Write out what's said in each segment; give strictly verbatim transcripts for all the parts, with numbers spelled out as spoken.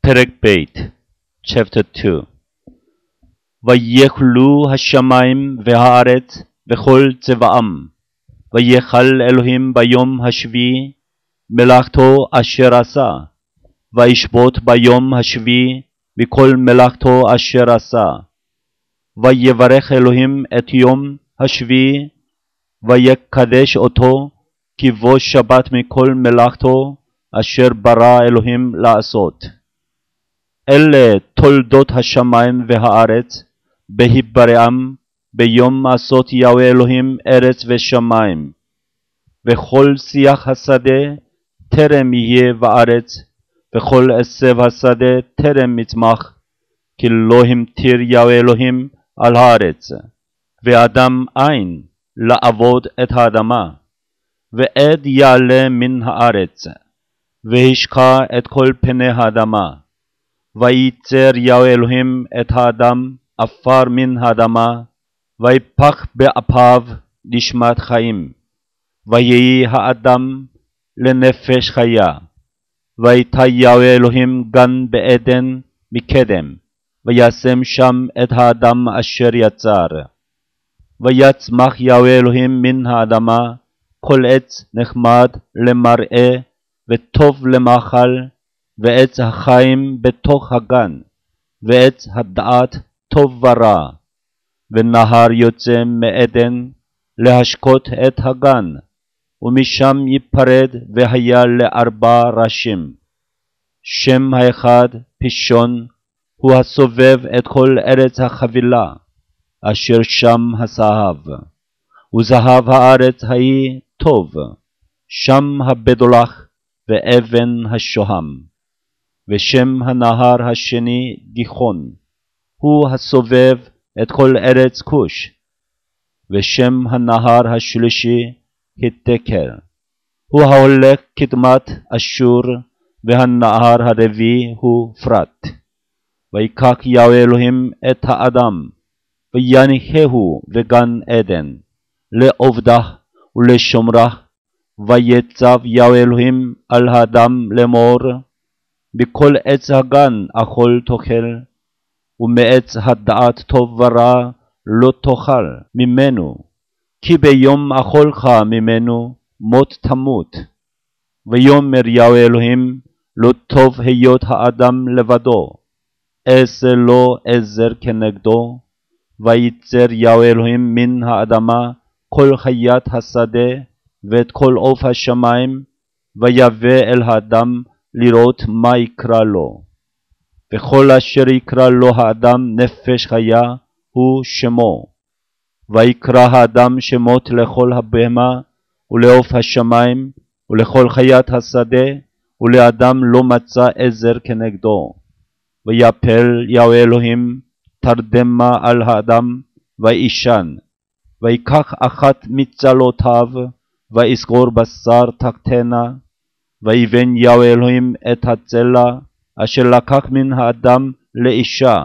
פרק ב' Chapter two ויכלו השמיים והארץ וכל צבאם, ויכל אלוהים ביום השביעי מלאכתו אשר עשה, וישבות ביום השביעי מכל מלאכתו אשר עשה. ויברך אלוהים את יום השביעי, ויקדש אותו, כי בו שבת מכל מלאכתו אשר ברא אלוהים לעשות. אלה תולדות השמיים והארץ, בהיבראם ביום עשות יהוה אלוהים ארץ ושמיים. וכל שיח השדה טרם יהיה בארץ, וכל עשב השדה טרם יצמח, כי לא המטיר יהוה אלוהים על הארץ. ואדם אין לעבוד את האדמה, ועד יעלה מן הארץ, והשקע את כל פני האדמה. וייצר יהוה אלוהים את האדם עפר מן האדמה, ויפח באפיו נשמת חיים, ויהי האדם לנפש חיה. ויטע יהוה אלוהים גן בעדן מקדם, וישם שם את האדם אשר יצר. ויצמח יהוה אלוהים מן האדמה כל עץ נחמד למראה וטוב למאכל, ועץ החיים בתוך הגן, ועץ הדעת טוב ורע. ונהר יוצא מעדן להשקות את הגן, ומשם ייפרד והיה לארבע ראשים. שם האחד פישון, הוא הסובב את כל ארץ החבילה, אשר שם הזהב. וזהב הארץ ההיא טוב, שם הבדולח ואבן השוהם. ושם הנהר השני גיחון, הוא הסובב את כל ארץ כוש. ושם הנהר השלישי היתקל, הוא ההולך קדמת אשור. והנהר הרביעי הוא פרת. ויקח יהוה אלוהים את האדם, ויניחהו בגן עדן, לעובדה ולשומרה. ויצב יהוה אלוהים על האדם לאמור, בכל עץ הגן אכול תאכל, ומעץ הדעת טוב ורע לא תאכל ממנו, כי ביום אכולך ממנו מות תמות. ויאמר יהוה אלוהים, לא טוב היות האדם לבדו, אעשה לו עזר כנגדו. וייצר יהוה אלוהים מן האדמה כל חיית השדה ואת כל עוף השמיים, ויבא אל האדם לראות מה יקרא לו. וכל אשר יקרא לו האדם נפש חיה הוא שמו. ויקרא האדם שמות לכל הבהמה ולעוף השמיים ולכל חיית השדה, ולאדם לא מצא עזר כנגדו. ויפל יהוה אלוהים תרדמה על האדם וישן. ויקח אחת מצלותיו ויסגור בשר תחתנה. ויבן יהוה אלוהים את הצלע אשר לקח מן האדם לאישה,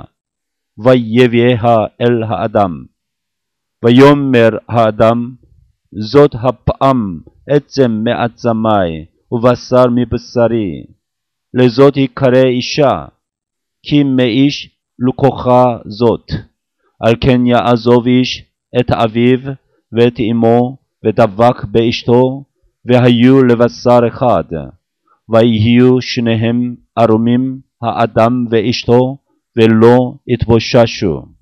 ויביאה אל האדם. ויאמר האדם, זאת הפעם עצם מעצמי ובשר מבשרי, לזאת יקרא אישה, כי מאיש לקוחה זאת. על כן יעזוב איש את אביו ואת אמו, ודבק באשתו, והיו לבשר אחד. ויהיו שניהם ערומים, האדם ואשתו, ולא התבוששו.